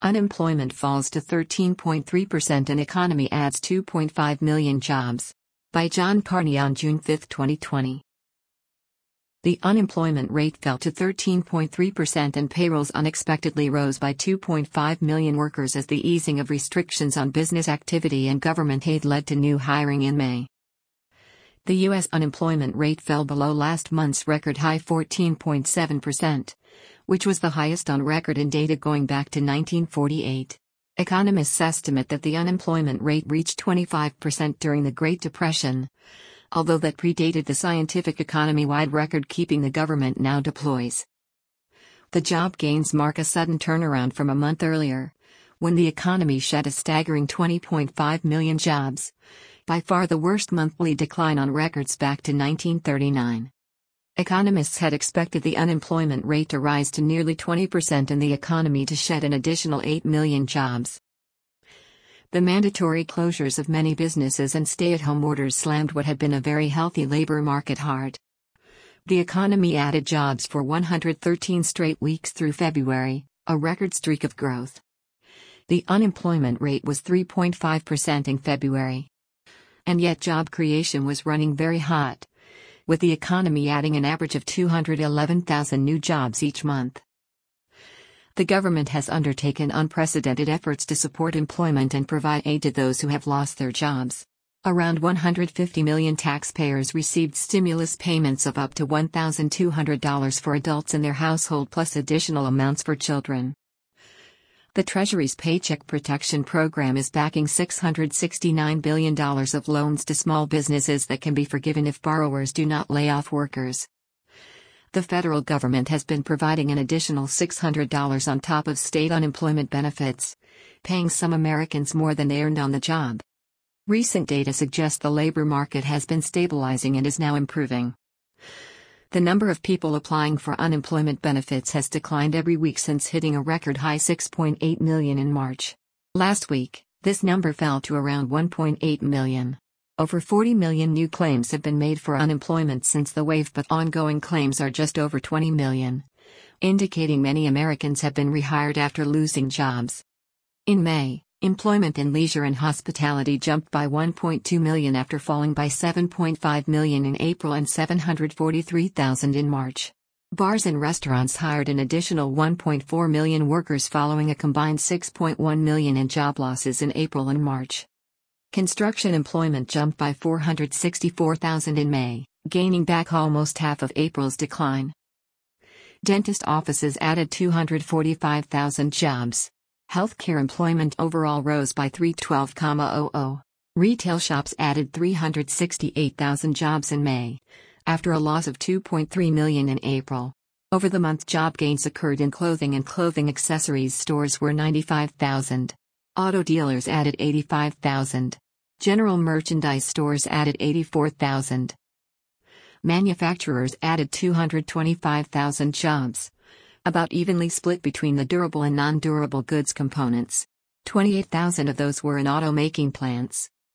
Unemployment falls to 13.3% and economy adds 2.5 million jobs. By John Carney on June 5, 2020. The unemployment rate fell to 13.3% and payrolls unexpectedly rose by 2.5 million workers as the easing of restrictions on business activity and government aid led to new hiring in May. The U.S. unemployment rate fell below last month's record high 14.7%, which was the highest on record in data going back to 1948. Economists estimate that the unemployment rate reached 25% during the Great Depression, although that predated the scientific economy-wide record-keeping the government now deploys. The job gains mark a sudden turnaround from a month earlier, when the economy shed a staggering 20.5 million jobs, by far the worst monthly decline on records back to 1939. Economists had expected the unemployment rate to rise to nearly 20% and the economy to shed an additional 8 million jobs. The mandatory closures of many businesses and stay-at-home orders slammed what had been a very healthy labor market hard. The economy added jobs for 113 straight weeks through February, a record streak of growth. The unemployment rate was 3.5% in February. And yet job creation was running very hot, with the economy adding an average of 211,000 new jobs each month. The government has undertaken unprecedented efforts to support employment and provide aid to those who have lost their jobs. Around 150 million taxpayers received stimulus payments of up to $1,200 for adults in their household plus additional amounts for children. The Treasury's Paycheck Protection Program is backing $669 billion of loans to small businesses that can be forgiven if borrowers do not lay off workers. The federal government has been providing an additional $600 on top of state unemployment benefits, paying some Americans more than they earned on the job. Recent data suggests the labor market has been stabilizing and is now improving. The number of people applying for unemployment benefits has declined every week since hitting a record high 6.8 million in March. Last week, this number fell to around 1.8 million. Over 40 million new claims have been made for unemployment since the wave, but ongoing claims are just over 20 million, indicating many Americans have been rehired after losing jobs. In May, employment in leisure and hospitality jumped by 1.2 million after falling by 7.5 million in April and 743,000 in March. Bars and restaurants hired an additional 1.4 million workers following a combined 6.1 million in job losses in April and March. Construction employment jumped by 464,000 in May, gaining back almost half of April's decline. Dentist offices added 245,000 jobs. Healthcare employment overall rose by 312,000. Retail shops added 368,000 jobs in May, after a loss of 2.3 million in April. Over the month, job gains occurred in clothing and clothing accessories stores were 95,000. Auto dealers added 85,000. General merchandise stores added 84,000. Manufacturers added 225,000 jobs, about evenly split between the durable and non-durable goods components. 28,000 of those were in auto-making plants.